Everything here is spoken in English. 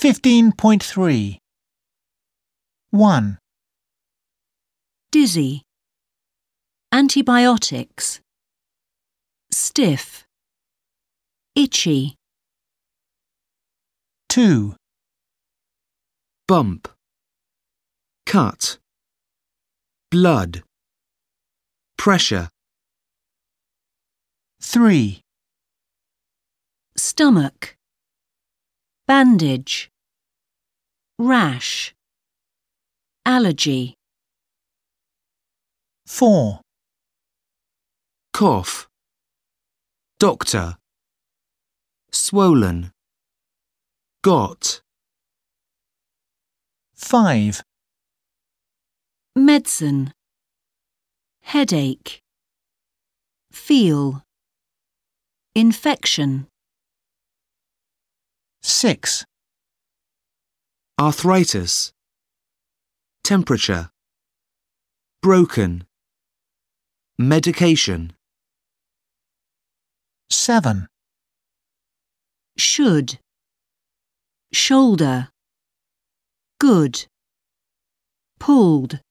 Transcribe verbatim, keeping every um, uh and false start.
fifteen point three. one. Dizzy. Antibiotics. Stiff. Itchy. two. Bump. Cut. Blood. Pressure. three. Stomach. Bandage. Rash. Allergy. four. Cough. Doctor. Swollen. Got. five. Medicine. Headache. Feel. Infection. six. Arthritis. Temperature. Broken. Medication. seven. Should. Shoulder. Good. Pulled.